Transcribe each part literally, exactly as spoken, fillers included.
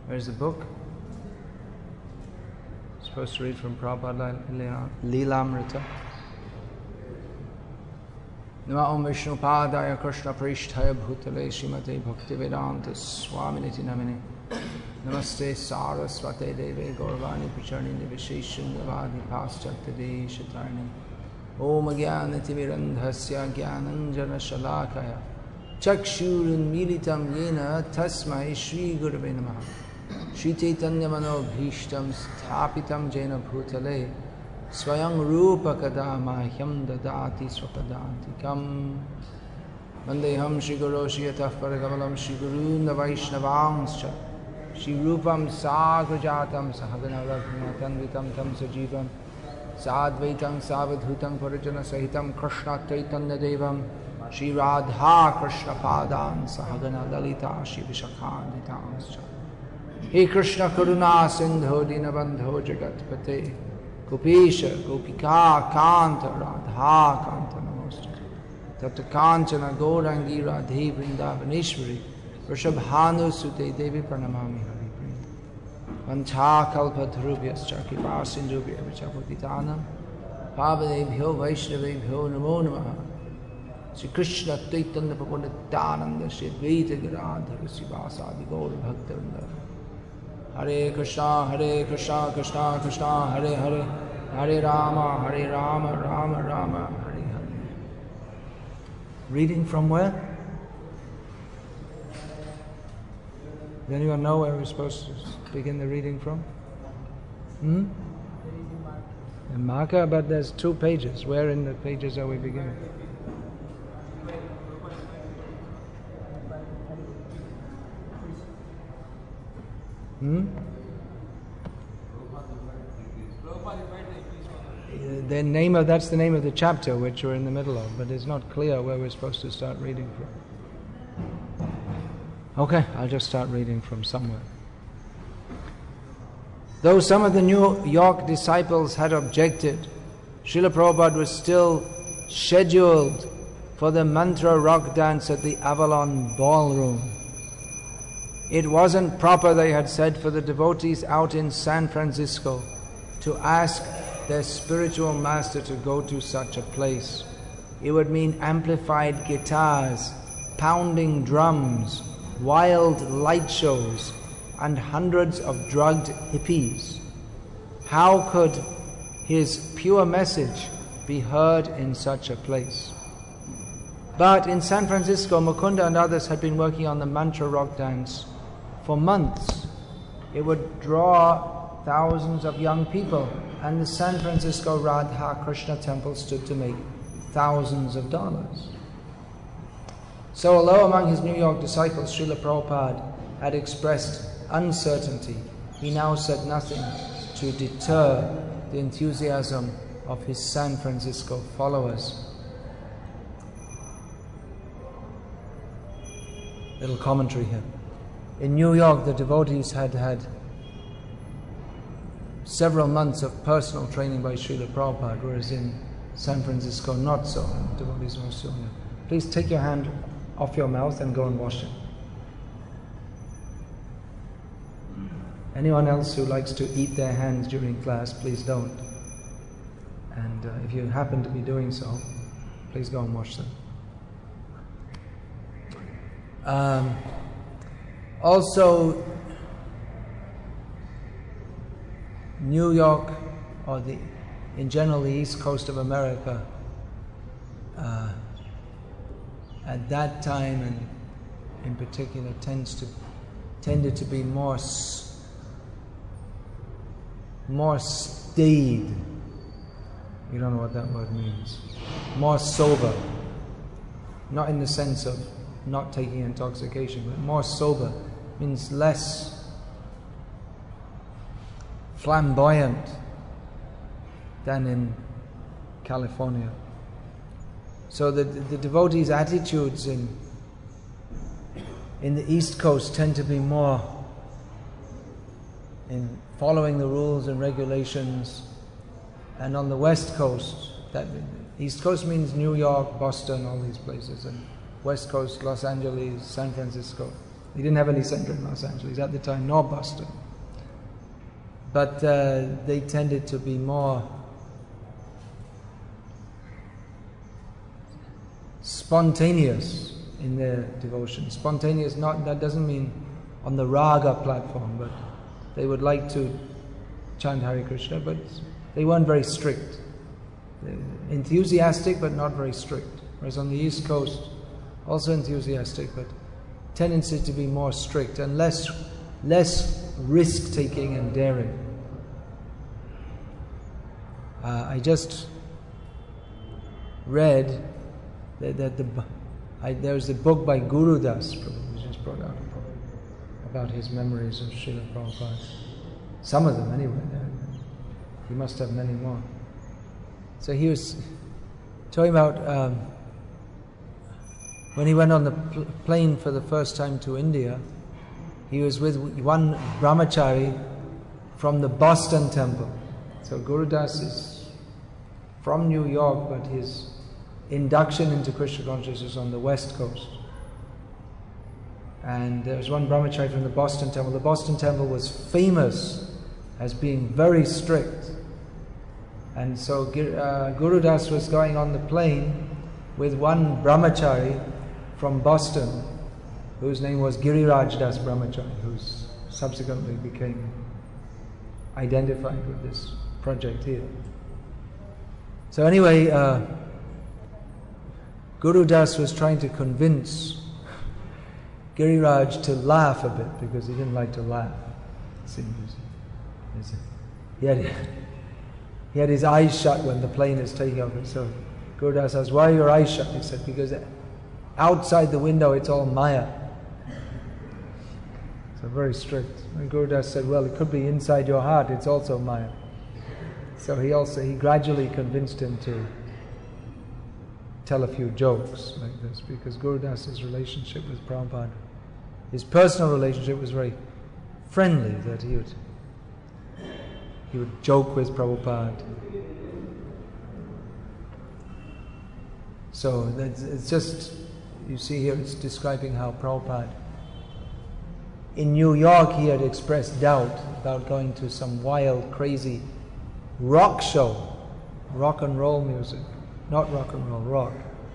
Where's the book? Supposed to read from Prabhupada Leelamrita. Nama Om Vishnu Padaya Krishna Prishtaya Bhutale Srimate Bhaktivedanta Swaminiti Namine Namaste Saraswate Deve Gaurvani Pacharnini Visheshan Yavadi Paschatade Shatarni Om Agyanati Mirandhasya Gyananjana Shalakaya Chakshurun Militam Yena Tasmai Shri Gurave Namaha Shri Chaitanya Mano Bhishtam Sthapitam Jena Bhutale Swayam Rupa Kadama Hyam Dadati Swapadanti Kam Vandeham Shri Guru Shri Yataf Paragamalam Shri Guru Navaishnavangscha Shri Rupam Sagrajatam Sahagana Raghunatam Vitam Tam Sajivam Sadvaitam Savadhutam Parajana Sahitam Krishna Chaitanya Devam Shri Radha Krishna Padan Sahagana Lalita Shri Vishakhanditamscha He Krishna Karuna Sindho Dinabandho Jagatpate Gopesha Gopika Kanta Radha Kanta Namostu Tata Kanchana Gaurangi Radhe Vrindavaneshwari Vrishabhanu Sute Devi Pranamami Hari Priya Vancha Kalpa Dhrubhyas Chakipa Sindhubhya Vichapatitanam Pavadebhyo Vaishnavebhyo Namo Namaha Sri Krishna Chaitanya Prabhu Nityananda Sri Advaita Giradhara Srivasadi Gaur Bhaktivinoda Hare Krishna, Hare Krishna, Krishna Krishna, Hare Hare, Hare Rama, Hare Rama, Rama Rama, Hare Hare. Reading from where? Does anyone know where we're supposed to begin the reading from? Hmm? In marker, but there's two pages. Where in the pages are we beginning? Hmm? The name of that's the name of the chapter which we're in the middle of, but it's not clear where we're supposed to start reading from. Okay, I'll just start reading from somewhere. Though some of the New York disciples had objected, Srila Prabhupada was still scheduled for the mantra rock dance at the Avalon Ballroom. It wasn't proper, they had said, for the devotees out in San Francisco to ask their spiritual master to go to such a place. It would mean amplified guitars, pounding drums, wild light shows, and hundreds of drugged hippies. How could his pure message be heard in such a place? But in San Francisco, Mukunda and others had been working on the mantra rock dance for months. It would draw thousands of young people, and the San Francisco Radha Krishna temple stood to make thousands of dollars. So although among his New York disciples Srila Prabhupada had expressed uncertainty, he now said nothing to deter the enthusiasm of his San Francisco followers. Little commentary here. In New York, the devotees had had several months of personal training by Srila Prabhupada, whereas in San Francisco, not so. Devotees were so new. Please take your hand off your mouth and go and wash it. Anyone else who likes to eat their hands during class, please don't. And uh, if you happen to be doing so, please go and wash them. Um, Also, New York, or the, in general the East Coast of America, uh, at that time and in particular tends to tended to be more more staid. You don't know what that word means. More sober, not in the sense of not taking intoxication, but more sober. Means less flamboyant than in California. So the, the devotees' attitudes in in the East Coast tend to be more in following the rules and regulations, and on the West Coast, that East Coast means New York, Boston, all these places, and West Coast, Los Angeles, San Francisco, They didn't have any center in Los Angeles at the time, nor Boston. But uh, they tended to be more spontaneous in their devotion. Spontaneous, not that doesn't mean on the raga platform, but they would like to chant Hare Krishna, but they weren't very strict. Enthusiastic, but not very strict. Whereas on the East Coast, also enthusiastic, but tendency to be more strict and less less risk-taking and daring. Uh, I just read that, that the I, there was a book by Guru Das, who just brought out a book about his memories of Srila Prabhupada. Some of them, anyway. He must have many more. So he was talking about um, when he went on the pl- plane for the first time to India, he was with one brahmachari from the Boston temple. So Guru Das is from New York, but his induction into Krishna consciousness is on the West Coast. And there was one brahmachari from the Boston temple. The Boston temple was famous as being very strict. And so uh, Guru Das was going on the plane with one brahmachari from Boston, whose name was Giriraj Das Brahmachari, who subsequently became identified with this project here. So anyway, uh, Guru Das was trying to convince Giriraj to laugh a bit, because he didn't like to laugh. It seems. He had, he had his eyes shut when the plane is taking off. So Guru Das asked, "Why are your eyes shut?" He said, "Because outside the window it's all Maya." So very strict. And Guru Das said, "Well, it could be inside your heart, it's also Maya." So he also, he gradually convinced him to tell a few jokes like this, because Guru Das's relationship with Prabhupada, his personal relationship was very friendly, that he would he would joke with Prabhupada. So that's, it's just, you see here it's describing how Prabhupada, in New York he had expressed doubt about going to some wild, crazy rock show, rock and roll music. Not rock and roll, rock.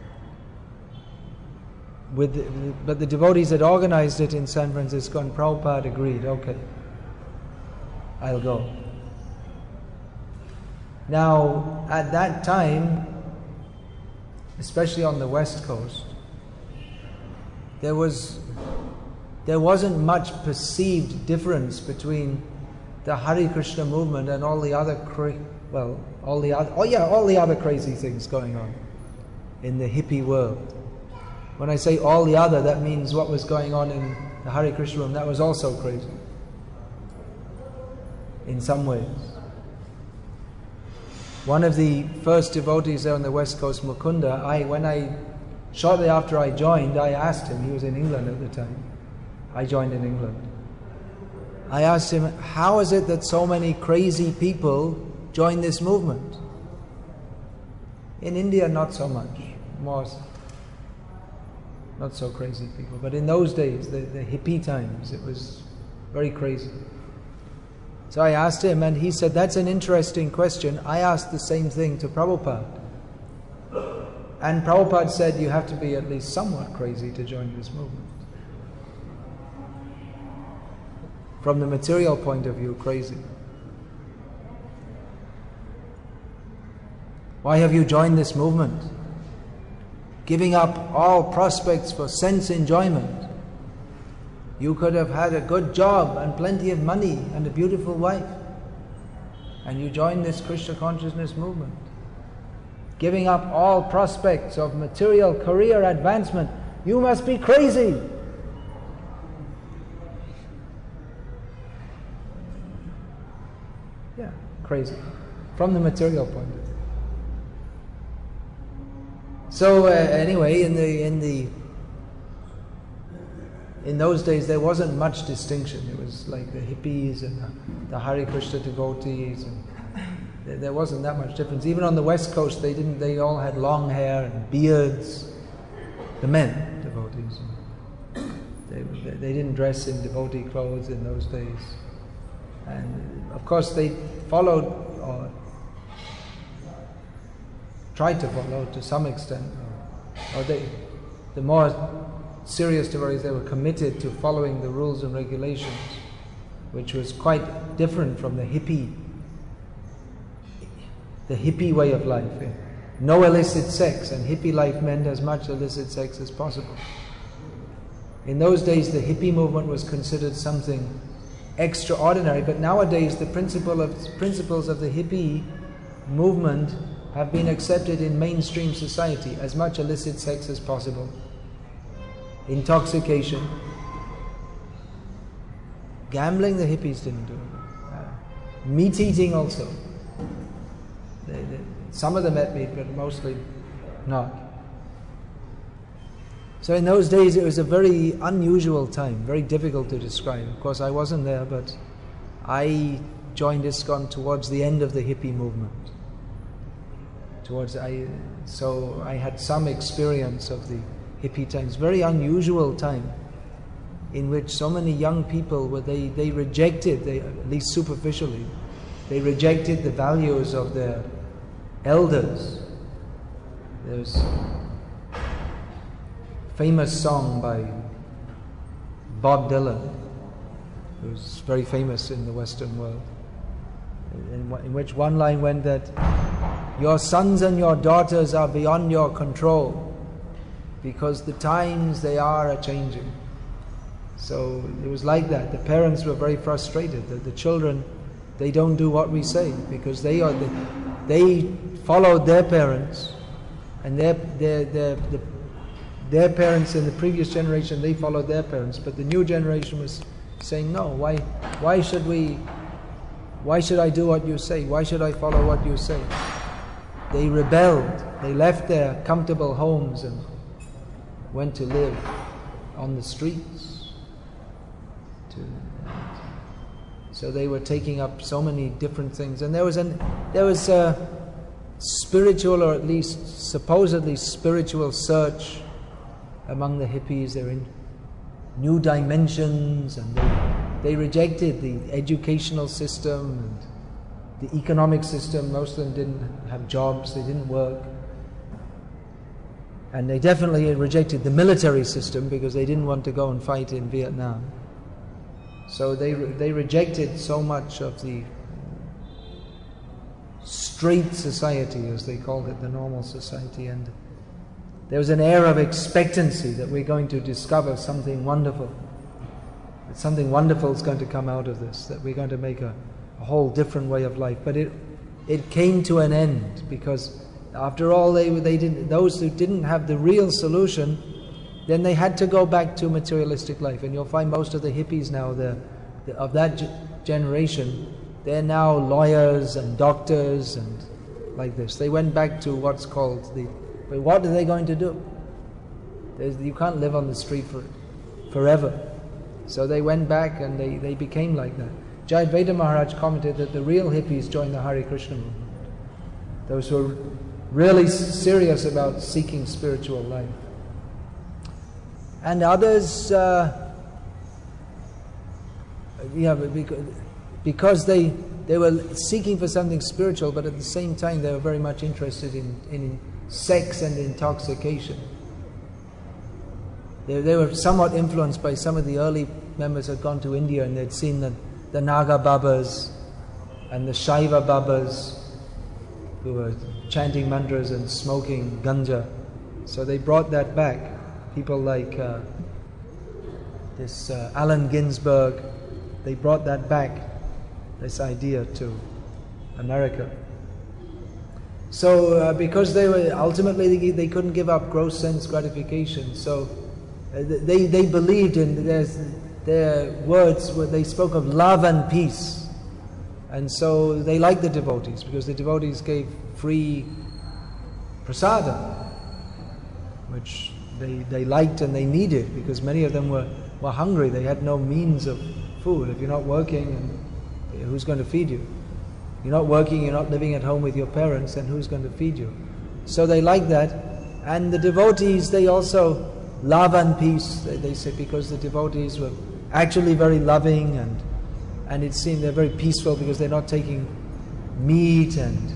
With the, but the devotees had organized it in San Francisco, and Prabhupada agreed, okay, I'll go. Now, at that time, especially on the West Coast, there was there wasn't much perceived difference between the Hare Krishna movement and all the other cra- well, all the other oh yeah, all the other crazy things going on in the hippie world. When I say all the other, that means what was going on in the Hare Krishna movement, that was also crazy in some ways. One of the first devotees there on the West Coast, Mukunda, I when I shortly after I joined, I asked him, he was in England at the time. I joined in England. I asked him, how is it that so many crazy people join this movement? In India, not so much. More, not so crazy people. But in those days, the, the hippie times, it was very crazy. So I asked him, and he said, that's an interesting question. I asked the same thing to Prabhupada. And Prabhupada said, you have to be at least somewhat crazy to join this movement. From the material point of view, crazy. Why have you joined this movement? Giving up all prospects for sense enjoyment. You could have had a good job and plenty of money and a beautiful wife, and you joined this Krishna consciousness movement. Giving up all prospects of material career advancement. You must be crazy. Yeah, crazy. From the material point of view. So uh, anyway, in the in the in those days there wasn't much distinction. It was like the hippies and the, the Hare Krishna devotees, and there, there wasn't that much difference. Even on the West Coast, they didn't. They all had long hair and beards. The men devotees. They, they didn't dress in devotee clothes in those days. And of course they followed, or tried to follow to some extent, or, or they, the more serious devotees, they were committed to following the rules and regulations, which was quite different from the hippie, the hippie way of life. No illicit sex, and hippie life meant as much illicit sex as possible. In those days, the hippie movement was considered something extraordinary, but nowadays the principle of, principles of the hippie movement have been accepted in mainstream society. As much illicit sex as possible, intoxication, gambling the hippies didn't do, uh, meat eating also. They, they, some of them ate meat, but mostly not. So in those days it was a very unusual time, very difficult to describe. Of course I wasn't there, but I joined ISKCON towards the end of the hippie movement. Towards I, so I had some experience of the hippie times. Very unusual time in which so many young people were they, they rejected, they, at least superficially, they rejected the values of their elders. There's famous song by Bob Dylan, who's very famous in the Western world, in, in which one line went that your sons and your daughters are beyond your control because the times they are are changing. So it was like that. The parents were very frustrated that the children, they don't do what we say because they are the, they followed their parents, and their their their the, Their parents in the previous generation, they followed their parents, but the new generation was saying, no, why why should we, why should I do what you say? Why should I follow what you say? They rebelled. They left their comfortable homes and went to live on the streets. To, so they were taking up so many different things. And there was an, there was a spiritual, or at least supposedly spiritual search among the hippies. They're in new dimensions, and they, they rejected the educational system and the economic system. Most of them didn't have jobs, they didn't work. And they definitely rejected the military system because they didn't want to go and fight in Vietnam. So they, they rejected so much of the straight society, as they called it, the normal society, and there was an air of expectancy that we're going to discover something wonderful, that something wonderful is going to come out of this, that we're going to make a, a whole different way of life. But it it came to an end because after all, they they didn't. Those who didn't have the real solution, then they had to go back to materialistic life. And you'll find most of the hippies now, the, the of that g- generation, they're now lawyers and doctors and like this. They went back to what's called the. But what are they going to do? There's, you can't live on the street for, forever. So they went back and they, they became like that. Jayadvaita Maharaj commented that the real hippies joined the Hare Krishna movement. Those who are really serious about seeking spiritual life. And others, uh, yeah, because, because they they were seeking for something spiritual, but at the same time they were very much interested in, in sex and intoxication. They, they were somewhat influenced by some of the early members who had gone to India and they'd seen the, the Naga Babas and the Shaiva Babas who were chanting mantras and smoking ganja. So they brought that back. People like uh, this uh, Allen Ginsberg, they brought that back, this idea to America. So uh, because they were ultimately they, they couldn't give up gross sense gratification, so uh, they they believed in their their words where they spoke of love and peace, and so they liked the devotees because the devotees gave free prasadam, which they they liked and they needed because many of them were were hungry. They had no means of food. If you're not working, and who's going to feed you? You're not working, you're not living at home with your parents, then who's going to feed you? So they like that. And the devotees, they also, love and peace, they, they say, because the devotees were actually very loving, and and it seemed they're very peaceful because they're not taking meat, and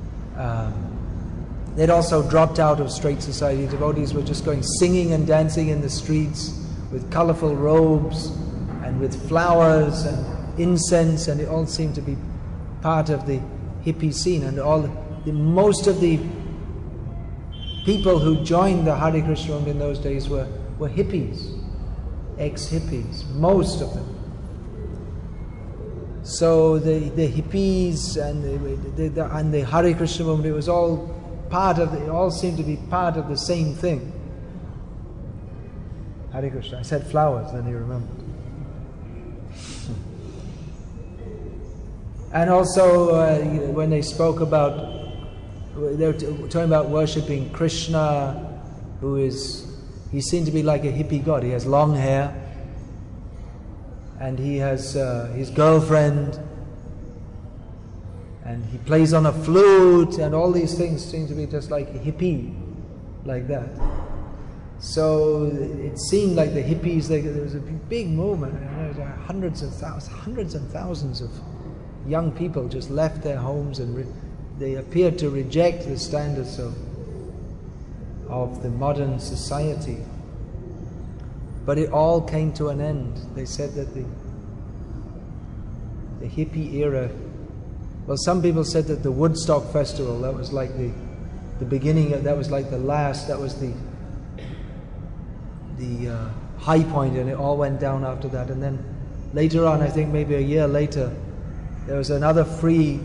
um, they'd also dropped out of straight society. Devotees were just going singing and dancing in the streets with colorful robes and with flowers and incense, and it all seemed to be part of the hippie scene. And all the, most of the people who joined the Hare Krishna movement in those days were, were hippies, ex-hippies, most of them. So the, the hippies and the, the, the, and the Hare Krishna movement, it was all part of, the, it all seemed to be part of the same thing. Hare Krishna. I said flowers, then you remembered. And also, uh, when they spoke about, they were talking about worshipping Krishna, who is, he seemed to be like a hippie god. He has long hair, and he has uh, his girlfriend, and he plays on a flute, and all these things seem to be just like a hippie, like that. So it seemed like the hippies, they, there was a big movement, and there were hundreds and thousands, hundreds and thousands of young people just left their homes, and re they appeared to reject the standards of, of the modern society. But it all came to an end. They said that the, the hippie era, well, some people said that the Woodstock Festival, that was like the, the beginning, of, that was like the last, that was the, the uh, high point, and it all went down after that. And then later on, I think maybe a year later, there was another free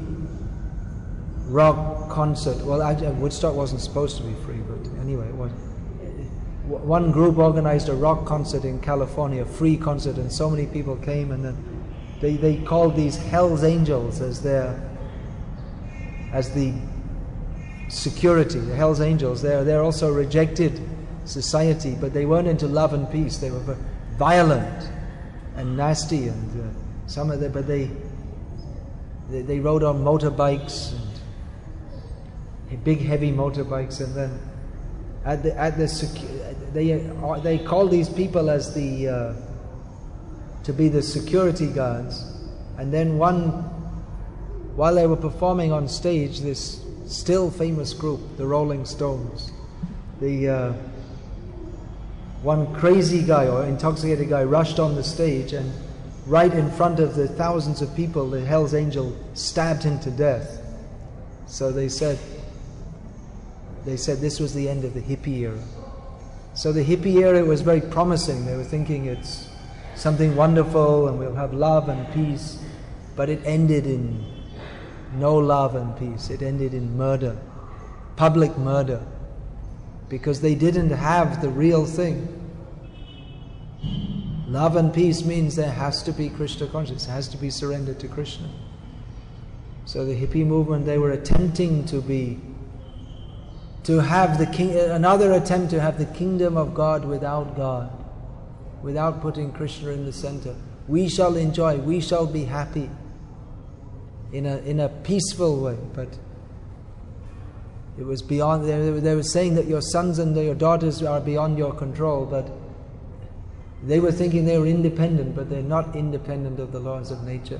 rock concert. Well, actually, Woodstock wasn't supposed to be free, but anyway, it was. One group organized a rock concert in California, a free concert, and so many people came, and then they, they called these Hell's Angels as their, as the security, the Hell's Angels. They're, they're also rejected society, but they weren't into love and peace. They were violent and nasty, and uh, some of them, but they, they, they rode on motorbikes, and big heavy motorbikes, and then At the, at the they they call these people as the uh, to be the security guards, and then one, while they were performing on stage, this still famous group, the Rolling Stones, the uh, one crazy guy or intoxicated guy rushed on the stage, and right in front of the thousands of people, the Hell's Angel stabbed him to death. So they said. They said this was the end of the hippie era. So the hippie era was very promising. They were thinking it's something wonderful and we'll have love and peace. But it ended in no love and peace. It ended in murder, public murder, because they didn't have the real thing. Love and peace means there has to be Krishna consciousness, has to be surrendered to Krishna. So the hippie movement, they were attempting to be to have the king, another attempt to have the kingdom of God without God, without putting Krishna in the center. We shall enjoy, we shall be happy in a in a peaceful way, but it was beyond. They, they were saying that your sons and your daughters are beyond your control, but they were thinking they were independent, but they're not independent of the laws of nature.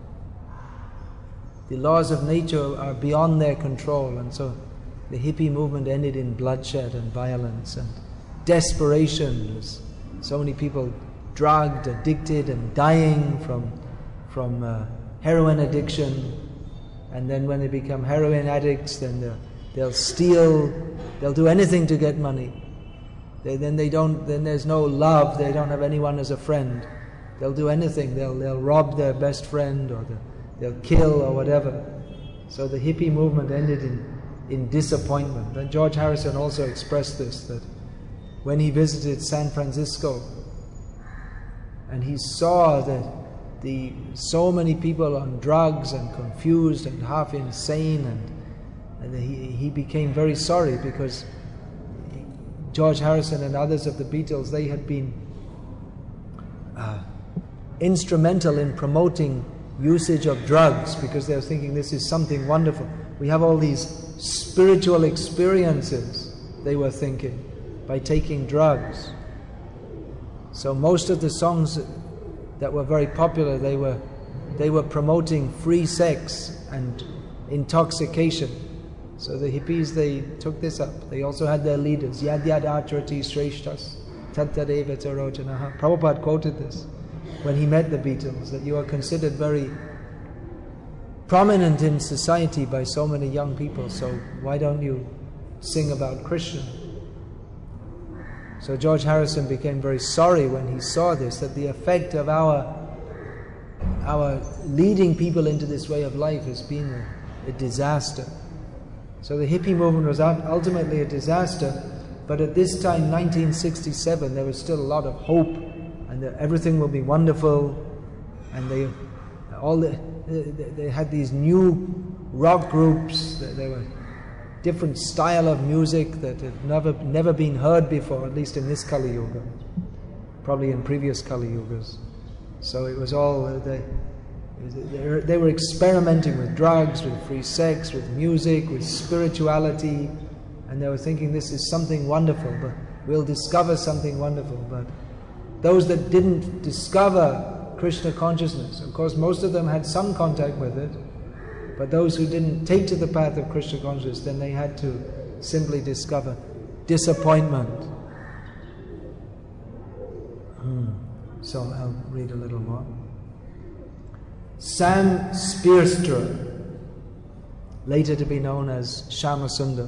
The laws of nature are beyond their control, and so the hippie movement ended in bloodshed and violence and desperation. So many people drugged, addicted, and dying from from uh, heroin addiction. And then when they become heroin addicts, then they'll, they'll steal, they'll do anything to get money. They, then they don't. Then there's no love. They don't have anyone as a friend. They'll do anything. They'll they'll rob their best friend, or they'll, they'll kill, or whatever. So the hippie movement ended in. in disappointment. And George Harrison also expressed this, that when he visited San Francisco and he saw that the so many people on drugs and confused and half insane, and, and he, he became very sorry, because George Harrison and others of the Beatles, they had been uh, instrumental in promoting usage of drugs, because they were thinking this is something wonderful. We have all these spiritual experiences, they were thinking, by taking drugs. So most of the songs that were very popular, they were they were promoting free sex and intoxication. So the hippies, they took this up. They also had their leaders, Yad Yad Acharati Shreshtas, Tattadeva Tarojanaha. Prabhupada quoted this when he met the Beatles, that you are considered very prominent in society by so many young people, so why don't you sing about Krishna? So George Harrison became very sorry when he saw this, that the effect of our our leading people into this way of life has been a, a disaster. So the hippie movement was ultimately a disaster, but at this time, nineteen sixty-seven, there was still a lot of hope, and that everything will be wonderful, and they all the, they, they had these new rock groups. There were different style of music that had never never been heard before, at least in this Kali Yuga, probably in previous Kali Yugas. So it was all uh, they, they, they were experimenting with drugs, with free sex, with music, with spirituality, and they were thinking this is something wonderful, but we'll discover something wonderful. But those that didn't discover Krishna consciousness, of course most of them had some contact with it, but those who didn't take to the path of Krishna consciousness, then they had to simply discover disappointment. Hmm. So I'll read a little more. Sam Spearstra, later to be known as Shyamasundar,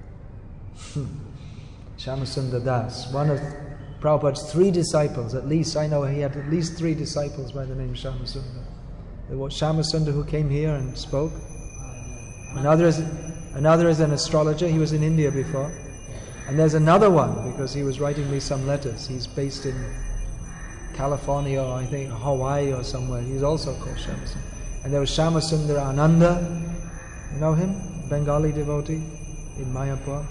Shyamasundar Das, one of Prabhupada's three disciples, at least I know he had at least three disciples by the name Shyamasundar. There was Shyamasundar who came here and spoke. Another is, another is an astrologer, he was in India before. And there's another one, because he was writing me some letters. He's based in California, or I think Hawaii or somewhere. He's also called Shyamasundar. And there was Shyamasundar Ananda, you know him? Bengali devotee in Mayapur.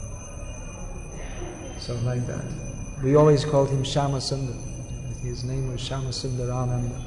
So like that. We always called him Shyamasundar. His name was Shyamasundar Ananda.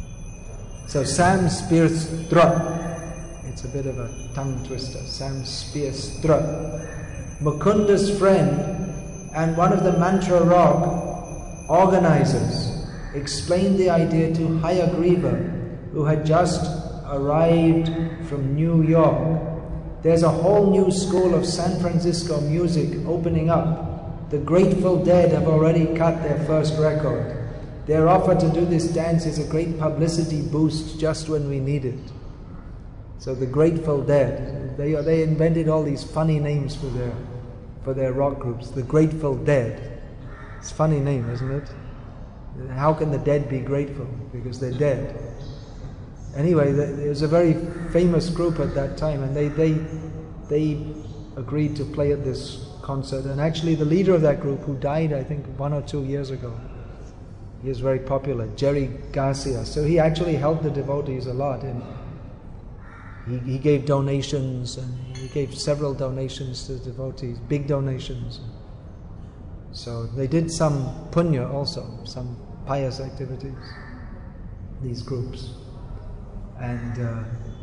So Sam Spearstra, it's a bit of a tongue twister. Sam Spearstra, Mukunda's friend and one of the Mantra Rock organizers, explained the idea to Hayagriva, who had just arrived from New York. There's a whole new school of San Francisco music opening up. The Grateful Dead have already cut their first record. Their offer to do this dance is a great publicity boost just when we need it. So the Grateful Dead, they they invented all these funny names for their for their rock groups. The Grateful Dead. It's a funny name, isn't it? How can the dead be grateful? Because they're dead. Anyway, there was a very famous group at that time, and they they they agreed to play at this concert. And actually, the leader of that group, who died, I think, one or two years ago, he was very popular, Jerry Garcia. So he actually helped the devotees a lot, and he, he gave donations, and he gave several donations to the devotees, big donations. So they did some punya also, some pious activities, these groups. And uh,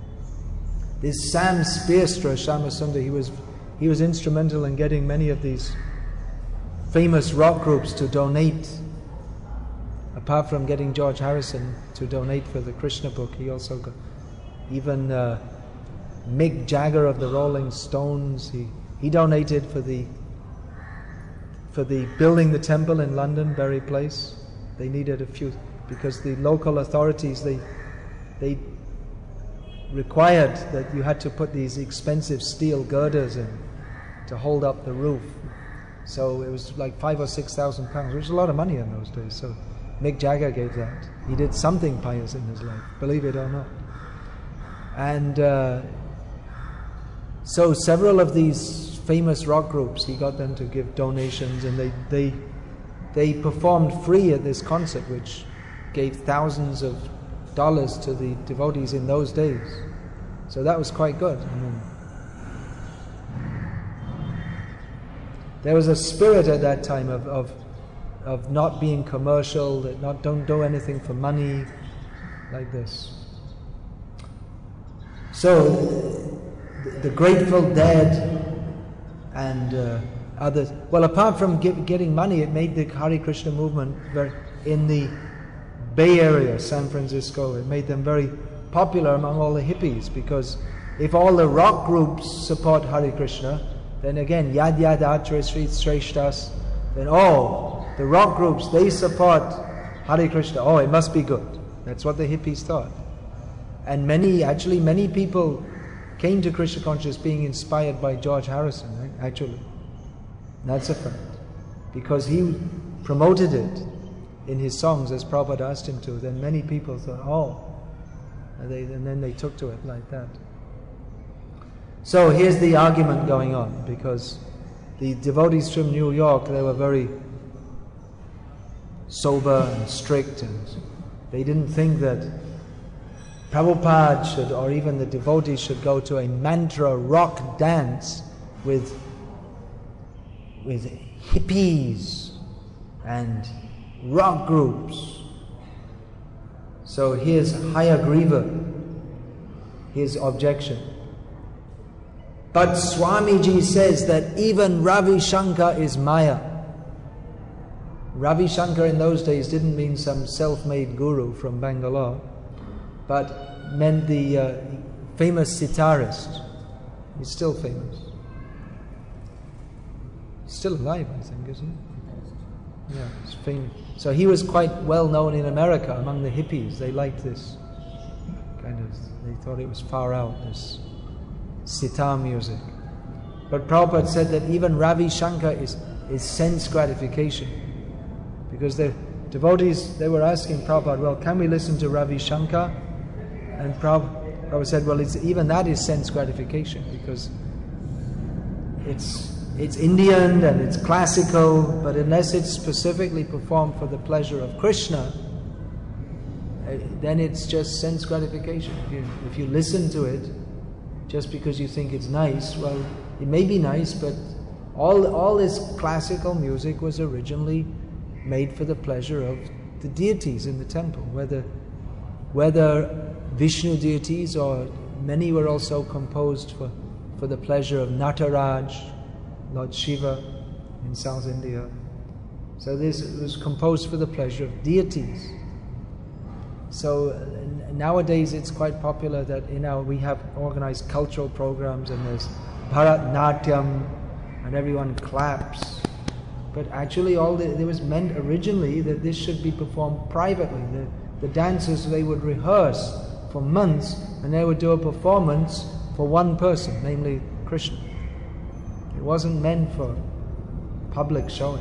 this Sam Spearstra, Shyamasundar, he was he was instrumental in getting many of these famous rock groups to donate. Apart from getting George Harrison to donate for the Krishna book, he also got even uh, Mick Jagger of the Rolling Stones. He he donated for the for the building the temple in London, Bury Place. They needed a few because the local authorities they they required that you had to put these expensive steel girders in to hold up the roof. So it was like five or six thousand pounds, which was a lot of money in those days. So Mick Jagger gave that. He did something pious in his life, believe it or not. And uh, so several of these famous rock groups, he got them to give donations, and they they they performed free at this concert, which gave thousands of dollars to the devotees in those days. So that was quite good. I mean, there was a spirit at that time of, of of not being commercial, that not don't do anything for money, like this. So the, the Grateful Dead and uh, others. Well, apart from get, getting money, it made the Hare Krishna movement very, in the Bay Area, San Francisco, it made them very popular among all the hippies, because if all the rock groups support Hare Krishna, then again, Yad Yad Atra Sri Shreshtas, then oh, the rock groups, they support Hare Krishna, oh, it must be good. That's what the hippies thought. And many, actually many people came to Krishna consciousness being inspired by George Harrison, right? Actually. That's a fact. Because he promoted it in his songs as Prabhupada asked him to, then many people thought, oh, and, they, and then they took to it like that. So here's the argument going on, because the devotees from New York, they were very sober and strict, and they didn't think that Prabhupada should, or even the devotees should go to a mantra rock dance with, with hippies and rock groups. So here's Hayagriva, his objection. But Swamiji says that even Ravi Shankar is Maya. Ravi Shankar in those days didn't mean some self-made guru from Bangalore, but meant the uh, famous sitarist. He's still famous. He's still alive, I think, isn't he? Yeah, he's famous. So he was quite well known in America among the hippies. They liked this kind of, they thought it was far out, this sitar music. But Prabhupada said that even Ravi Shankar is, is sense gratification. Because the devotees, they were asking Prabhupada, well, can we listen to Ravi Shankar? And Prabhupada, Prabhupada said, well, it's, even that is sense gratification, because it's it's Indian and it's classical, but unless it's specifically performed for the pleasure of Krishna, then it's just sense gratification. If you, if you listen to it just because you think it's nice, well, it may be nice, but all all this classical music was originally made for the pleasure of the deities in the temple, whether whether Vishnu deities, or many were also composed for, for the pleasure of Nataraj, Lord Shiva in South India. So this was composed for the pleasure of deities. So uh, nowadays it's quite popular that in our, we have organized cultural programs, and there's Bharatnatyam, and everyone claps. But actually all the, it was meant originally that this should be performed privately. The, the dancers, they would rehearse for months, and they would do a performance for one person, namely Krishna. It wasn't meant for public showing.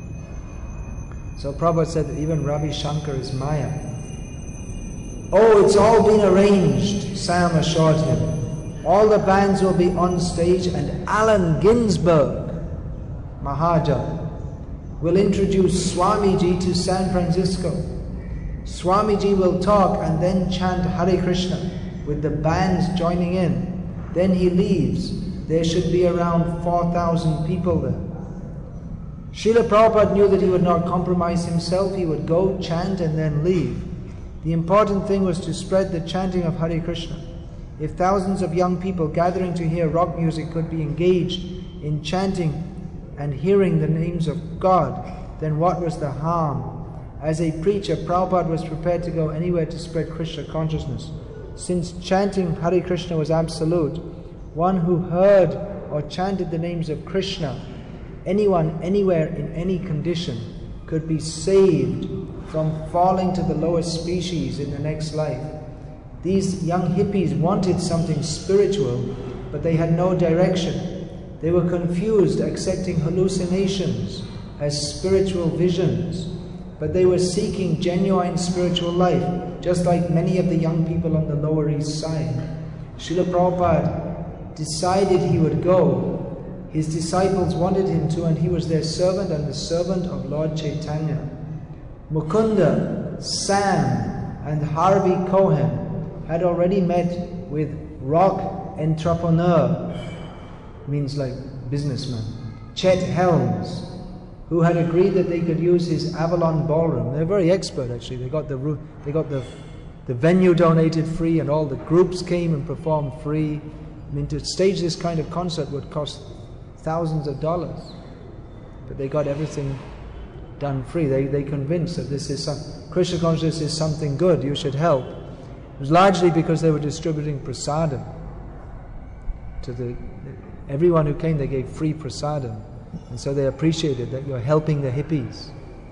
So Prabhupada said that even Ravi Shankar is Maya. Oh, it's all been arranged, Sam assured him. All the bands will be on stage, and Allen Ginsberg, Mahajan, will introduce Swamiji to San Francisco. Swamiji will talk and then chant Hare Krishna with the bands joining in. Then he leaves. There should be around four thousand people there. Srila Prabhupada knew that he would not compromise himself. He would go, chant, and then leave. The important thing was to spread the chanting of Hare Krishna. If thousands of young people gathering to hear rock music could be engaged in chanting and hearing the names of God, then what was the harm? As a preacher, Prabhupada was prepared to go anywhere to spread Krishna consciousness. Since chanting Hare Krishna was absolute, one who heard or chanted the names of Krishna, anyone, anywhere, in any condition, could be saved from falling to the lowest species in the next life. These young hippies wanted something spiritual, but they had no direction. They were confused, accepting hallucinations as spiritual visions, but they were seeking genuine spiritual life, just like many of the young people on the Lower East Side. Srila Prabhupada decided he would go. His disciples wanted him to, and he was their servant and the servant of Lord Chaitanya. Mukunda, Sam, and Harvey Cohen had already met with rock entrepreneur, means like businessman, Chet Helms, who had agreed that they could use his Avalon Ballroom. They're very expert, actually. They got the they got the the venue donated free, and all the groups came and performed free. I mean, to stage this kind of concert would cost thousands of dollars. but they got everything done free. They they convinced that this is some Krishna consciousness is something good. You should help. It was largely because they were distributing prasadam to the everyone who came. They gave free prasadam, and so they appreciated that you're helping the hippies.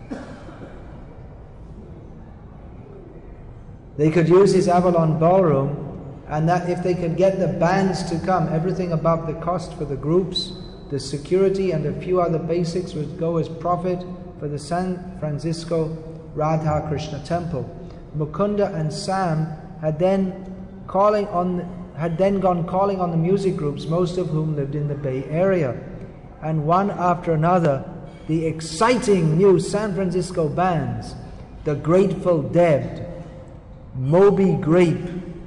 They could use his Avalon ballroom, and that if they could get the bands to come, everything above the cost for the groups, the security and a few other basics would go as profit for the San Francisco Radha Krishna temple. Mukunda and Sam had then calling on had then gone calling on the music groups, most of whom lived in the Bay Area, and one after another the exciting new San Francisco bands, the Grateful Dead, Moby Grape,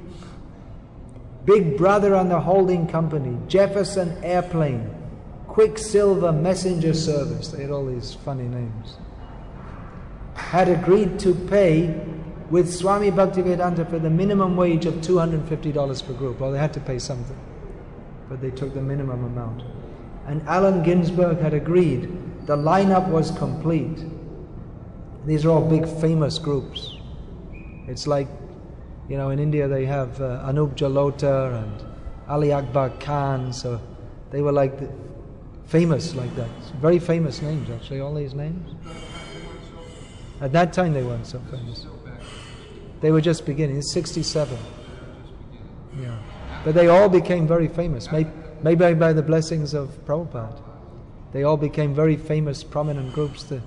Big Brother and the Holding Company, Jefferson Airplane, Quicksilver Messenger Service, they had all these funny names, had agreed to pay with Swami Bhaktivedanta for the minimum wage of two hundred fifty dollars per group. Well, they had to pay something, but they took the minimum amount. And Allen Ginsberg had agreed. The lineup was complete. These are all big famous groups. It's like, you know, in India they have uh, Anup Jalota and Ali Akbar Khan, so they were like the, famous like that. Very famous names, actually, all these names. At that time they weren't so famous. They were just beginning. It's sixty-seven. Yeah. But they all became very famous, maybe, maybe by the blessings of Prabhupada. They all became very famous, prominent groups there.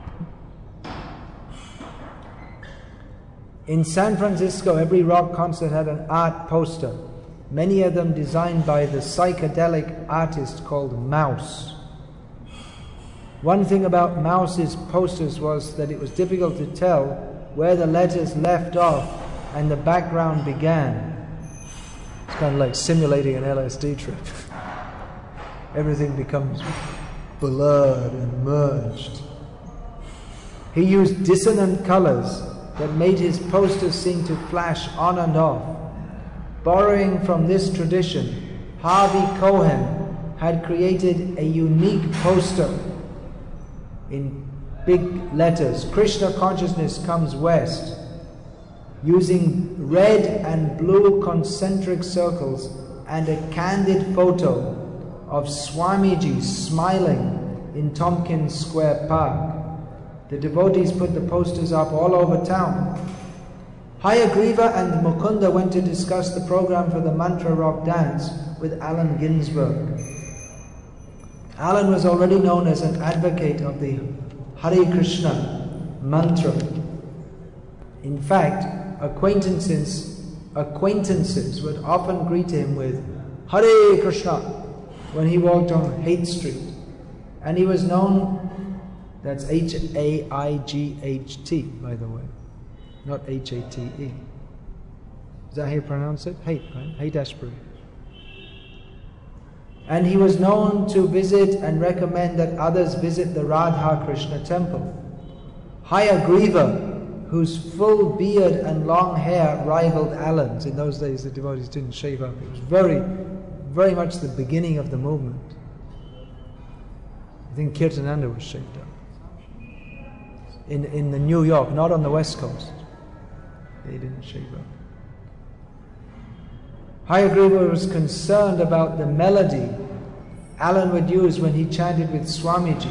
In San Francisco, every rock concert had an art poster, many of them designed by the psychedelic artist called Mouse. One thing about Mouse's posters was that it was difficult to tell where the letters left off and the background began. It's kind of like simulating an L S D trip. Everything becomes blurred and merged. He used dissonant colors that made his posters seem to flash on and off. Borrowing from this tradition, Harvey Cohen had created a unique poster in big letters, Krishna consciousness comes west, using red and blue concentric circles and a candid photo of Swamiji smiling in Tompkins Square Park. The devotees put the posters up all over town. Hayagriva and Mukunda went to discuss the program for the mantra rock dance with Allen Ginsberg. Allen was already known as an advocate of the Hare Krishna mantra. In fact, acquaintances, acquaintances would often greet him with Hare Krishna when he walked on Haight Street. And he was known, that's H A I G H T, by the way, not H A T E. Is that how you pronounce it? Haight, right? Haight-Ashbury. And he was known to visit and recommend that others visit the Radha Krishna temple. Hayagriva, whose full beard and long hair rivaled Allen's. In those days the devotees didn't shave up. It was very, very much the beginning of the movement. I think Kirtananda was shaved up. In, in the New York, not on the West Coast. They didn't shave up. Hayagriva was concerned about the melody Allen would use when he chanted with Swamiji.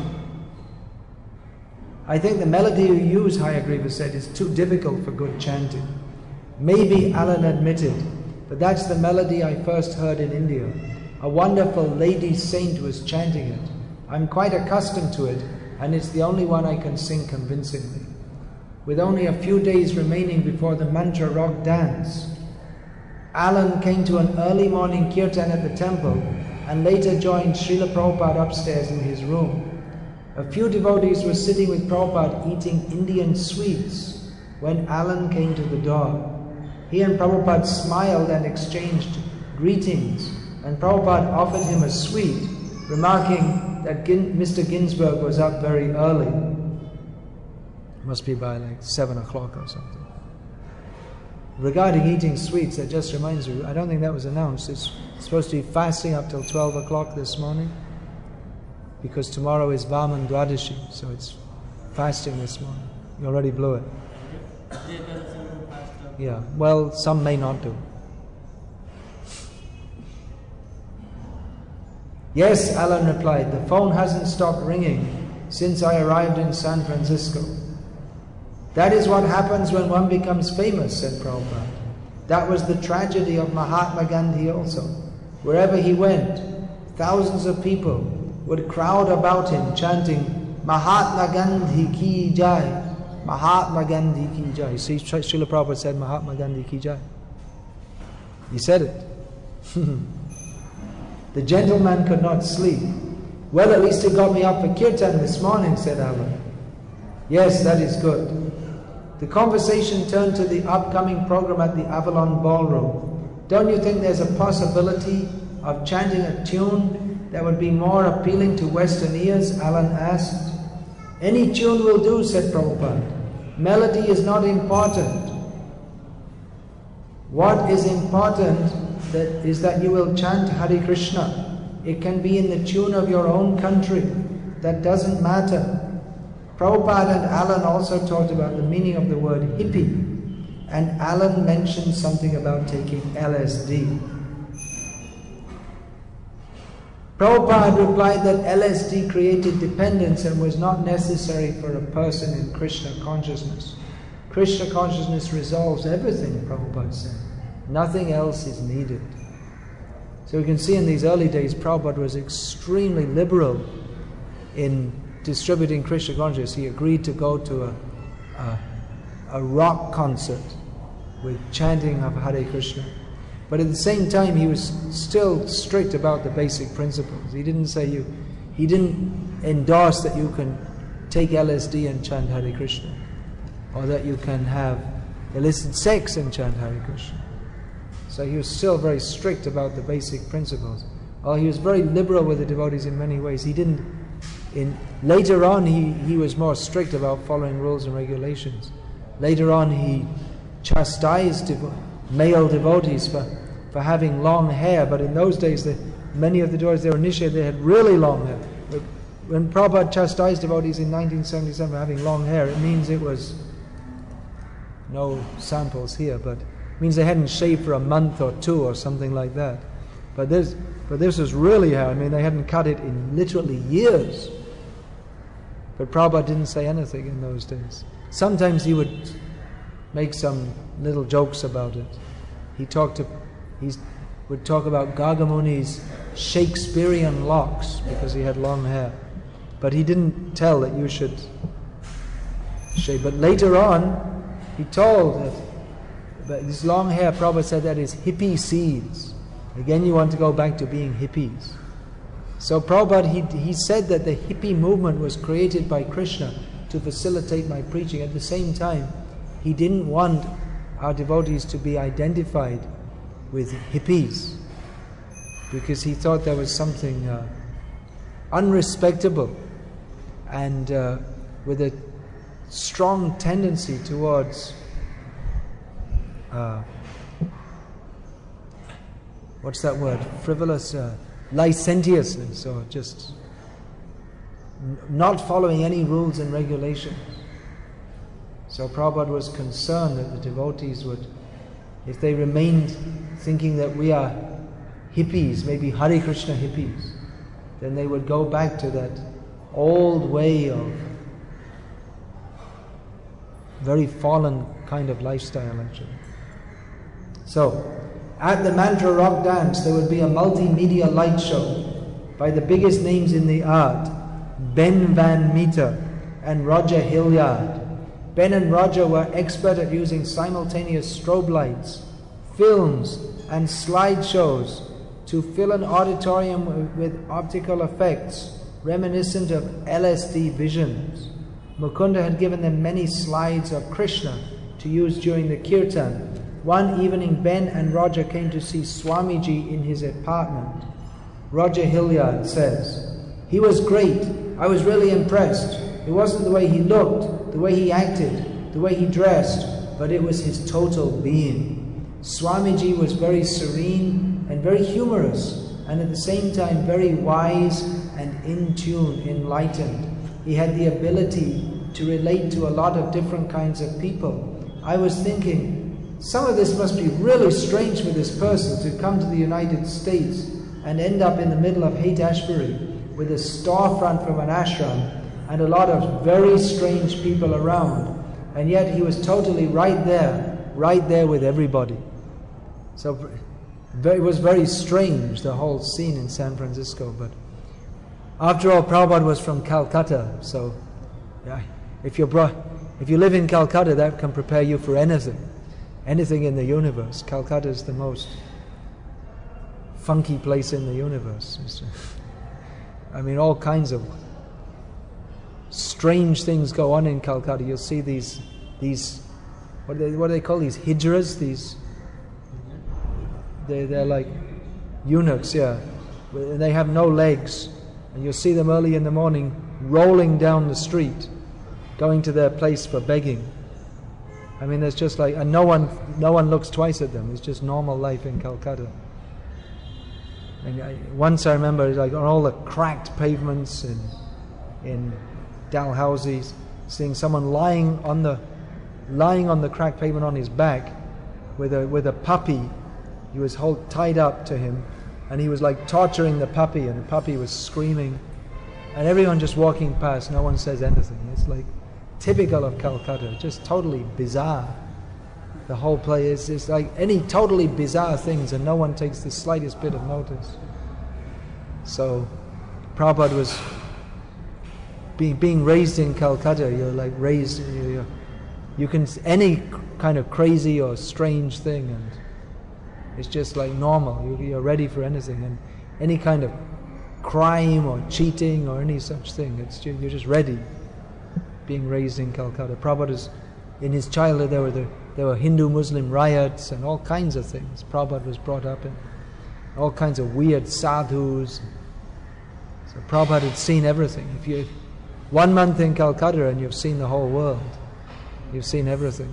I think the melody you use, Hayagriva said, is too difficult for good chanting. Maybe Allen admitted, but that's the melody I first heard in India. A wonderful lady saint was chanting it. I'm quite accustomed to it, and it's the only one I can sing convincingly. With only a few days remaining before the mantra rock dance, Allen came to an early morning kirtan at the temple and later joined Srila Prabhupada upstairs in his room. A few devotees were sitting with Prabhupada eating Indian sweets when Allen came to the door. He and Prabhupada smiled and exchanged greetings, and Prabhupada offered him a sweet, remarking that Gin- Mister Ginsberg was up very early. It must be by like seven o'clock or something. Regarding eating sweets, that just reminds me, I don't think that was announced. It's supposed to be fasting up till twelve o'clock this morning. because tomorrow is Vaman Dwadashi, so it's fasting this morning. You already blew it. Yeah, well, some may not do. Yes, Alan replied, the phone hasn't stopped ringing since I arrived in San Francisco. That is what happens when one becomes famous, said Prabhupada. That was the tragedy of Mahatma Gandhi also. Wherever he went, thousands of people would crowd about him chanting, Mahatma Gandhi ki jai, Mahatma Gandhi ki jai. You see, Srila Prabhupada said Mahatma Gandhi ki jai. He said it. The gentleman could not sleep. Well, at least it got me up for kirtan this morning, said Alan. Yes, that is good. The conversation turned to the upcoming program at the Avalon Ballroom. Don't you think there's a possibility of chanting a tune that would be more appealing to Western ears? Alan asked. Any tune will do, said Prabhupada. Melody is not important. What is important that is that you will chant Hare Krishna. It can be in the tune of your own country. That doesn't matter. Prabhupada and Alan also talked about the meaning of the word hippie, and Alan mentioned something about taking L S D. Prabhupada replied that L S D created dependence and was not necessary for a person in Krishna consciousness. Krishna consciousness resolves everything, Prabhupada said. Nothing else is needed. So we can see in these early days, Prabhupada was extremely liberal in distributing Krishna consciousness. He agreed to go to a, a, a rock concert with chanting of Hare Krishna. But at the same time, he was still strict about the basic principles. He didn't say you, he didn't endorse that you can take L S D and chant Hare Krishna, or that you can have illicit sex and chant Hare Krishna. So he was still very strict about the basic principles. While he was very liberal with the devotees in many ways, he didn't. In later on, he he was more strict about following rules and regulations. Later on, he chastised devo- male devotees for for having long hair. But in those days, the, many of the devotees they were initiated, they had really long hair. But when Prabhupada chastised devotees in nineteen seventy-seven for having long hair, it means it was no samples here, but it means they hadn't shaved for a month or two or something like that. But this, but this was really hair. I mean, they hadn't cut it in literally years. But Prabhupada didn't say anything in those days. Sometimes he would make some little jokes about it. He talked to, he would talk about Gagamuni's Shakespearean locks because he had long hair. But he didn't tell that you should shave. But later on, he told that but this long hair, Prabhupada said, that is hippie seeds. Again, you want to go back to being hippies. So Prabhupada, he, he said that the hippie movement was created by Krishna to facilitate my preaching. At the same time, he didn't want our devotees to be identified with hippies, because he thought there was something uh, unrespectable and uh, with a strong tendency towards uh, what's that word? Frivolous, uh, licentiousness, or just n- not following any rules and regulations. So Prabhupada was concerned that the devotees would, if they remained thinking that we are hippies, maybe Hare Krishna hippies, then they would go back to that old way of very fallen kind of lifestyle, actually. So, at the Mantra Rock Dance, there would be a multimedia light show by the biggest names in the art, Ben Van Meter and Roger Hilliard. Ben and Roger were expert at using simultaneous strobe lights, films, and slideshows to fill an auditorium with optical effects reminiscent of L S D visions. Mukunda had given them many slides of Krishna to use during the kirtan. One evening, Ben and Roger came to see Swamiji in his apartment. Roger Hilliard says, "He was great. I was really impressed. It wasn't the way he looked, the way he acted, the way he dressed, but it was his total being. Swamiji was very serene and very humorous, and at the same time very wise and in tune, enlightened. He had the ability to relate to a lot of different kinds of people. I was thinking, some of this must be really strange for this person to come to the United States and end up in the middle of Haight-Ashbury with a storefront from an ashram and a lot of very strange people around. And yet he was totally right there, right there with everybody. So it was very strange, the whole scene in San Francisco. But after all, Prabhupada was from Calcutta, so yeah, if you're brought, if you live in Calcutta, that can prepare you for anything, anything in the universe. Calcutta is the most funky place in the universe. I mean, all kinds of strange things go on in Calcutta. You'll see these, these, what do they, what do they call these hijras? These, they, they're like eunuchs, yeah. They have no legs, and you'll see them early in the morning rolling down the street, going to their place for begging. I mean, there's just like, and no one, no one looks twice at them. It's just normal life in Calcutta. And I, once I remember, like on all the cracked pavements in in Dalhousie, seeing someone lying on the lying on the cracked pavement on his back with a with a puppy. He was hold, tied up to him, and he was like torturing the puppy, and the puppy was screaming, and everyone just walking past. No one says anything. It's like typical of Calcutta, just totally bizarre. The whole place is like any totally bizarre things, and no one takes the slightest bit of notice. So Prabhupada was being being raised in Calcutta. You're like raised, you you can any kind of crazy or strange thing, and it's just like normal. You, you're ready for anything, and any kind of crime or cheating or any such thing. It's you're just ready. Being raised in Calcutta, Prabhupada, in his childhood, there were the There were Hindu-Muslim riots and all kinds of things. Prabhupada was brought up in all kinds of weird sadhus. So Prabhupada had seen everything. If you one month in Calcutta and you've seen the whole world, you've seen everything.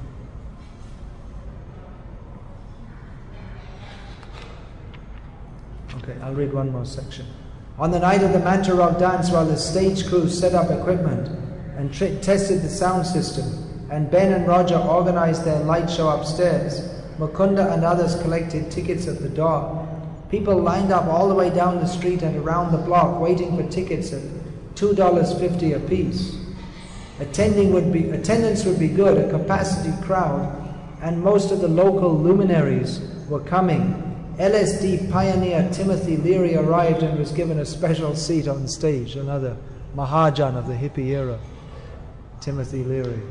Okay, I'll read one more section. On the night of the Mantra Rock dance, while the stage crew set up equipment and tri- tested the sound system, and Ben and Roger organized their light show upstairs, Mukunda and others collected tickets at the door. People lined up all the way down the street and around the block waiting for tickets at two dollars fifty apiece. Attending would be, attendance would be good, a capacity crowd, and most of the local luminaries were coming. L S D pioneer Timothy Leary arrived and was given a special seat on stage, another Mahajan of the hippie era, Timothy Leary.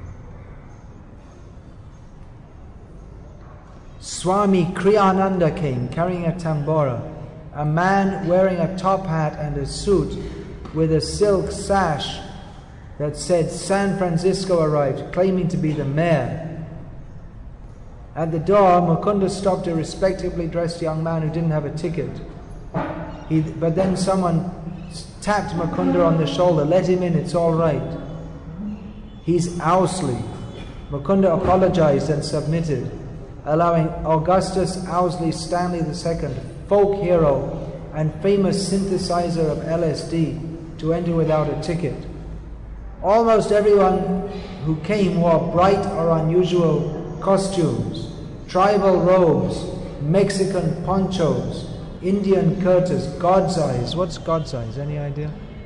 Swami Kriyananda came carrying a tambora, a man wearing a top hat and a suit with a silk sash that said San Francisco arrived, claiming to be the mayor. At the door, Mukunda stopped a respectably dressed young man who didn't have a ticket. He, but then someone tapped Mukunda on the shoulder, "Let him in, it's all right." "He's Owsley." Mukunda apologized and submitted, allowing Augustus Owsley Stanley the Second, folk hero and famous synthesizer of L S D, to enter without a ticket. Almost everyone who came wore bright or unusual costumes, tribal robes, Mexican ponchos, Indian kurtas, God's eyes. What's God's eyes? Any idea?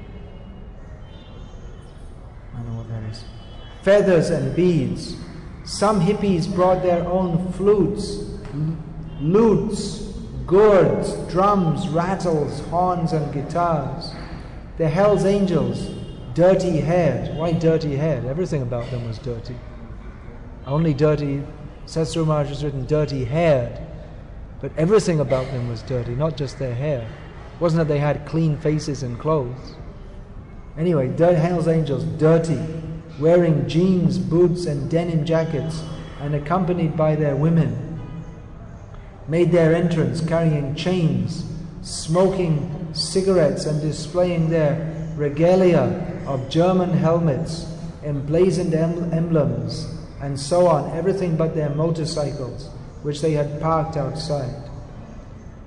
I don't know what that is. Feathers and beads. Some hippies brought their own flutes, lutes, gourds, drums, rattles, horns and guitars. The Hells Angels, dirty-haired. Why dirty-haired? Everything about them was dirty. Only dirty, Sasru Maharaj has written dirty-haired, but everything about them was dirty, not just their hair. It wasn't that they had clean faces and clothes. Anyway, the Hells Angels, dirty, wearing jeans, boots and denim jackets, and accompanied by their women, made their entrance carrying chains, smoking cigarettes and displaying their regalia of German helmets, emblazoned em- emblems, and so on, everything but their motorcycles, which they had parked outside.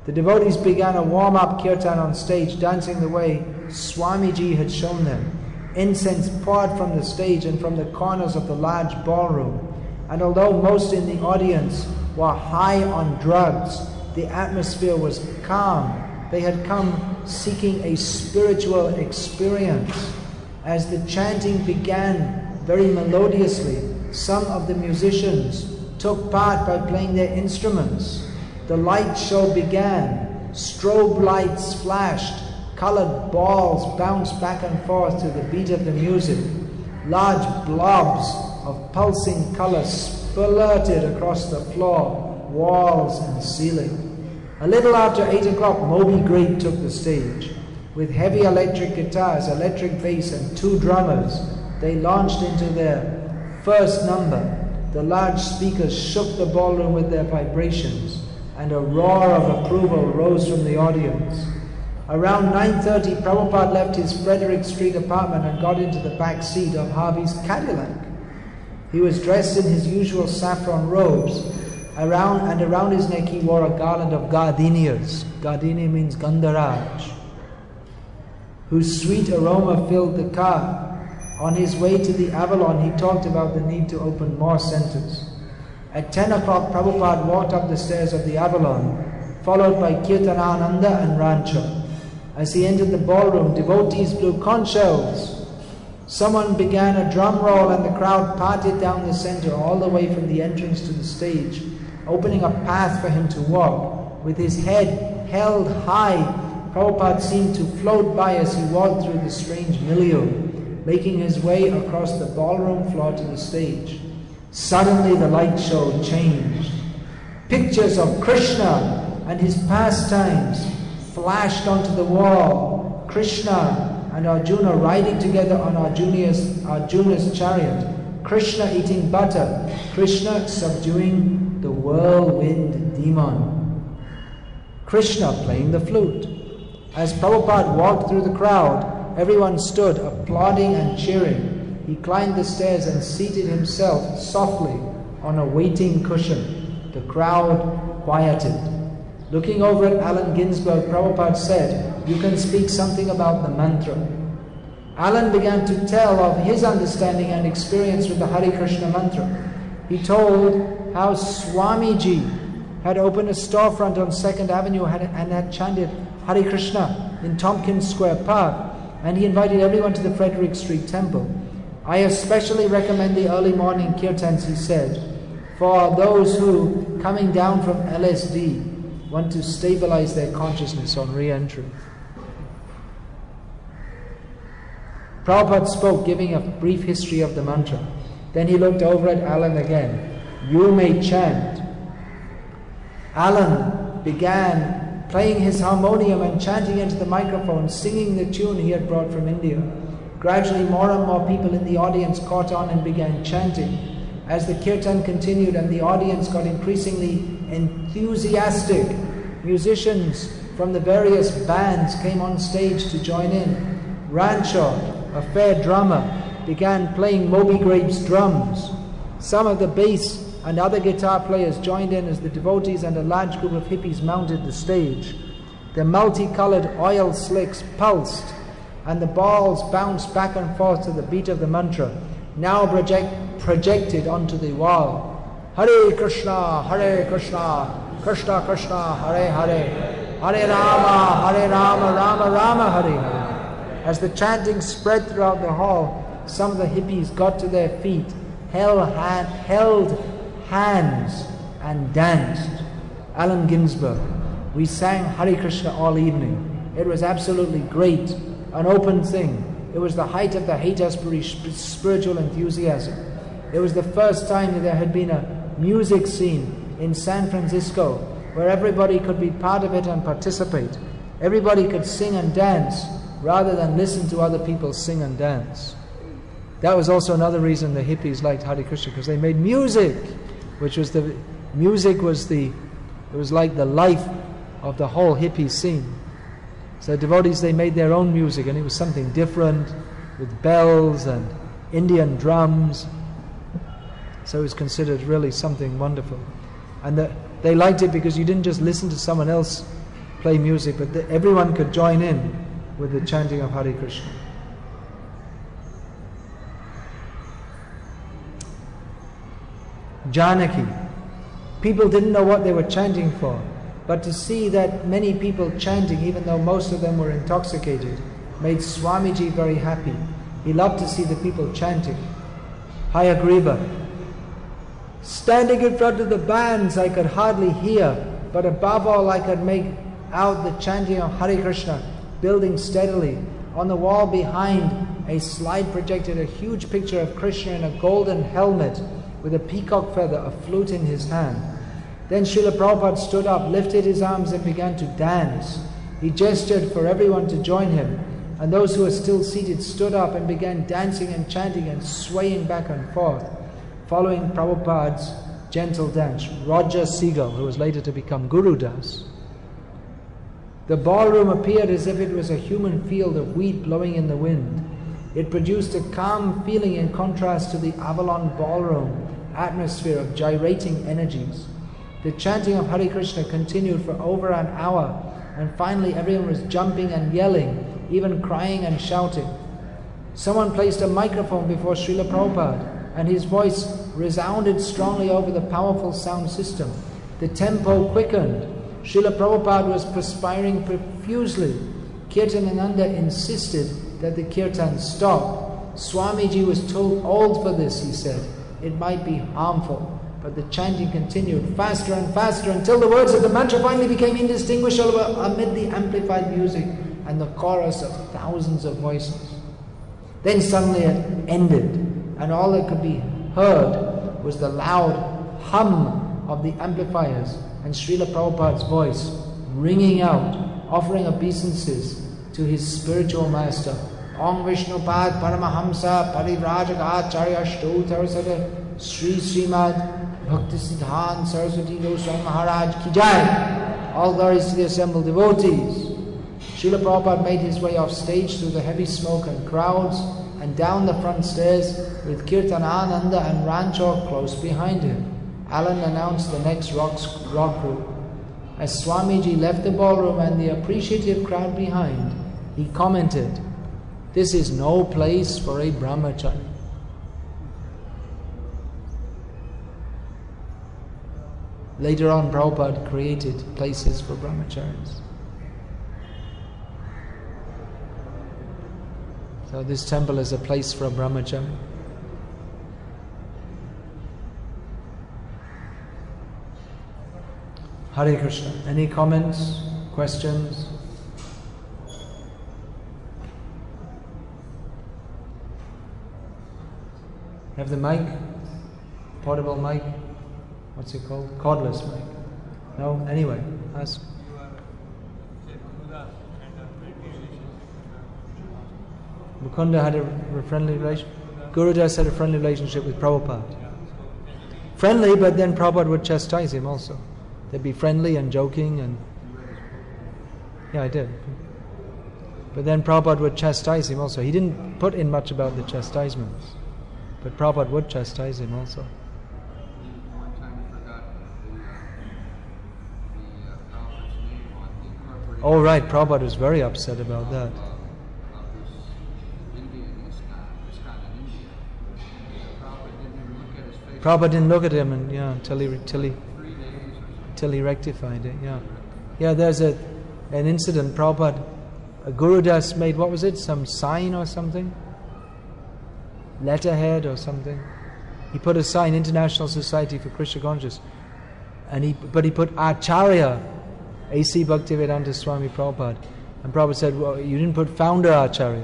The devotees began a warm-up kirtan on stage, dancing the way Swamiji had shown them. Incense poured from the stage and from the corners of the large ballroom. And although most in the audience were high on drugs, the atmosphere was calm. They had come seeking a spiritual experience. As the chanting began very melodiously, some of the musicians took part by playing their instruments. The light show began. Strobe lights flashed. Colored balls bounced back and forth to the beat of the music. Large blobs of pulsing color splurted across the floor, walls and ceiling. A little after eight o'clock, Moby Grape took the stage. With heavy electric guitars, electric bass and two drummers, they launched into their first number. The large speakers shook the ballroom with their vibrations, and a roar of approval rose from the audience. Around nine thirty, Prabhupada left his Frederick Street apartment and got into the back seat of Harvey's Cadillac. He was dressed in his usual saffron robes. Around and around his neck he wore a garland of gardenias. Gardenia means Gandharaj, whose sweet aroma filled the car. On his way to the Avalon, he talked about the need to open more centers. At ten o'clock, Prabhupada walked up the stairs of the Avalon, followed by Kirtanananda and Rancho. As he entered the ballroom, devotees blew conch shells. Someone began a drum roll and the crowd parted down the center all the way from the entrance to the stage, opening a path for him to walk. With his head held high, Prabhupada seemed to float by as he walked through the strange milieu, making his way across the ballroom floor to the stage. Suddenly the light show changed. Pictures of Krishna and his pastimes flashed onto the wall. Krishna and Arjuna riding together on Arjuna's, Arjuna's chariot. Krishna eating butter. Krishna subduing the whirlwind demon. Krishna playing the flute. As Prabhupada walked through the crowd, everyone stood applauding and cheering. He climbed the stairs and seated himself softly on a waiting cushion. The crowd quieted. Looking over at Allen Ginsberg, Prabhupada said, "You can speak something about the mantra." Allen began to tell of his understanding and experience with the Hare Krishna mantra. He told how Swamiji had opened a storefront on second Avenue and had chanted Hare Krishna in Tompkins Square Park, and he invited everyone to the Frederick Street Temple. "I especially recommend the early morning kirtans," he said, "for those who, coming down from L S D, want to stabilize their consciousness on re-entry." Prabhupada spoke, giving a brief history of the mantra. Then he looked over at Alan again. "You may chant." Alan began playing his harmonium and chanting into the microphone, singing the tune he had brought from India. Gradually more and more people in the audience caught on and began chanting. As the kirtan continued and the audience got increasingly enthusiastic, musicians from the various bands came on stage to join in. Rancho, a fair drummer, began playing Moby Grape's drums. Some of the bass and other guitar players joined in as the devotees and a large group of hippies mounted the stage. The multicolored oil slicks pulsed and the balls bounced back and forth to the beat of the mantra, now project, projected onto the wall. Hare Krishna, Hare Krishna, Krishna Krishna, Hare Hare, Hare Rama, Hare Rama, Rama Rama, Hare Hare. As the chanting spread throughout the hall, some of the hippies got to their feet, held, hand, held hands and danced. Allen Ginsberg, "We sang Hare Krishna all evening. It was absolutely great, an open thing. It was the height of the Heta spiritual enthusiasm. It was the first time that there had been a music scene in San Francisco where everybody could be part of it and participate. Everybody could sing and dance rather than listen to other people sing and dance." That was also another reason the hippies liked Hare Krishna, because they made music, which was the music was the it was like the life of the whole hippie scene. So devotees, they made their own music, and it was something different with bells and Indian drums. So it was considered really something wonderful. And the, they liked it because you didn't just listen to someone else play music, but the, everyone could join in with the chanting of Hare Krishna. Janaki. People didn't know what they were chanting for, but to see that many people chanting, even though most of them were intoxicated, made Swamiji very happy. He loved to see the people chanting. Hayagriva. Standing in front of the bands, I could hardly hear, but above all I could make out the chanting of Hare Krishna, building steadily. On the wall behind, a slide projected a huge picture of Krishna in a golden helmet with a peacock feather, a flute in his hand. Then Srila Prabhupada stood up, lifted his arms and began to dance. He gestured for everyone to join him, and those who were still seated stood up and began dancing and chanting and swaying back and forth, following Prabhupada's gentle dance. Raja Seagull, who was later to become Guru Das. The ballroom appeared as if it was a human field of wheat blowing in the wind. It produced a calm feeling in contrast to the Avalon ballroom atmosphere of gyrating energies. The chanting of Hare Krishna continued for over an hour, and finally everyone was jumping and yelling, even crying and shouting. Someone placed a microphone before Srila Prabhupada, and his voice resounded strongly over the powerful sound system. The tempo quickened. Srila Prabhupada was perspiring profusely. Kirtanananda insisted that the kirtan stop. Swamiji was too old for this, he said. It might be harmful. But the chanting continued faster and faster until the words of the mantra finally became indistinguishable amid the amplified music and the chorus of thousands of voices. Then suddenly it ended, and all that could be heard was the loud hum of the amplifiers and Srila Prabhupada's voice ringing out, offering obeisances to his spiritual master. Om Vishnu Pad Paramahamsa Parivrajaka Acharya Shtotarasada Sri Srimad Bhakti Siddhant Saraswati Goswami Maharaj Ki Jai. All glories to the assembled devotees. Srila Prabhupada made his way off stage through the heavy smoke and crowds and down the front stairs with Kirtanananda and Rancho close behind him. Alan announced the next rock, rock group. As Swamiji left the ballroom and the appreciative crowd behind, he commented, "This is no place for a brahmachari." Later on, Prabhupada created places for brahmacharis. So this temple is a place for a brahmachari. Hare Krishna. Any comments, questions? Have the mic? Portable mic? What's it called? Cordless mic. No? Anyway, ask. Mukunda had a friendly relationship. Gurudas had a friendly relationship with Prabhupada. Friendly, but then Prabhupada would chastise him also. They'd be friendly and joking and... Yeah, I did. But then Prabhupada would chastise him also. He didn't put in much about the chastisements, but Prabhupada would chastise him also. One time he forgot the, the uh, conference name on incorporating... Oh right, Prabhupada was very upset about that. Prabhupada didn't look at him and yeah, until he till he till he rectified it. Yeah, yeah. There's a an incident. Prabhupada, a Gurudas made, what was it? Some sign or something, letterhead or something. He put a sign, International Society for Krishna Consciousness, and he but he put Acharya, A C Bhaktivedanta Swami Prabhupada, and Prabhupada said, "Well, you didn't put Founder Acharya."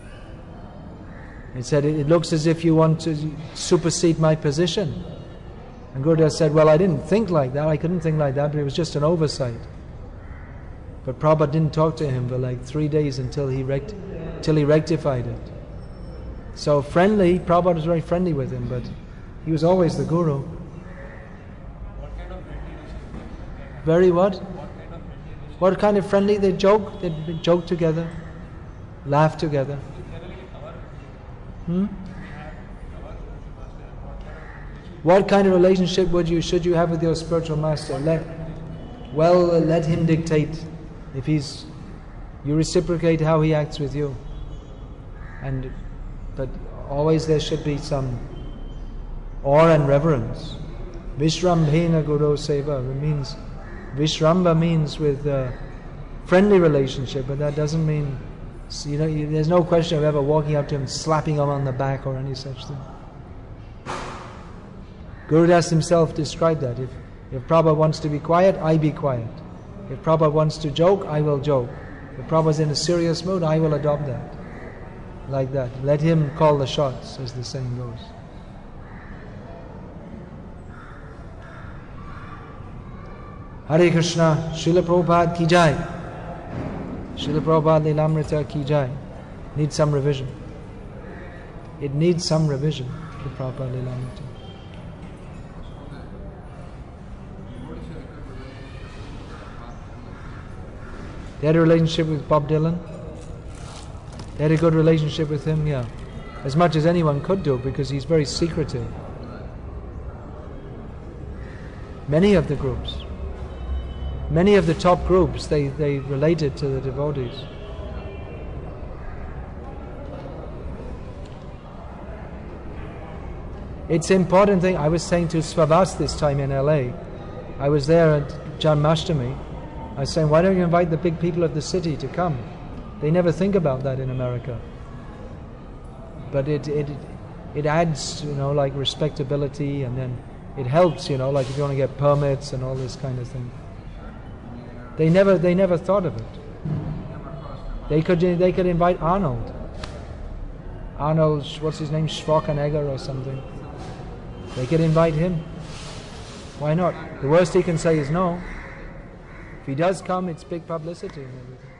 He said, "It looks as if you want to supersede my position." And Gurudas said, "Well, I didn't think like that. I couldn't think like that, but it was just an oversight." But Prabhupada didn't talk to him for like three days until he rect- till he rectified it. So friendly, Prabhupada was very friendly with him, but he was always the Guru. What kind of friendly? Very what? What kind of friendly? What kind of friendly? They joke. They joke together, laugh together. Hmm? What kind of relationship would you should you have with your spiritual master? Let well uh, let him dictate If he's, you reciprocate how he acts with you. And, but always there should be some awe and reverence. Vishrambhena Guru Seva. It means, Vishramba means with a friendly relationship, but that doesn't mean, you know, you, there's no question of ever walking up to him, slapping him on the back or any such thing. Gurudas himself described that. If, if Prabhupada wants to be quiet, I be quiet. If Prabhupada wants to joke, I will joke. If Prabhupada's in a serious mood, I will adopt that. Like that. Let him call the shots, as the saying goes. Hare Krishna, Srila Prabhupada ki jai. Srila Prabhupada Lilamrita ki jai. Needs some revision. It needs some revision, the Prabhupada Lilamrita. They had a relationship with Bob Dylan. They had a good relationship with him, yeah. As much as anyone could do, because he's very secretive. Many of the groups, many of the top groups, they, they related to the devotees. It's an important thing. I was saying to Svavas this time in L A. I was there at Janmashtami. I was saying, why don't you invite the big people of the city to come? They never think about that in America. But it it it adds, you know, like respectability, and then it helps, you know, like if you want to get permits and all this kind of thing. They never they never thought of it. They could they could invite Arnold. Arnold, what's his name, Schwarzenegger or something. They could invite him. Why not? The worst he can say is no. If he does come, it's big publicity and everything.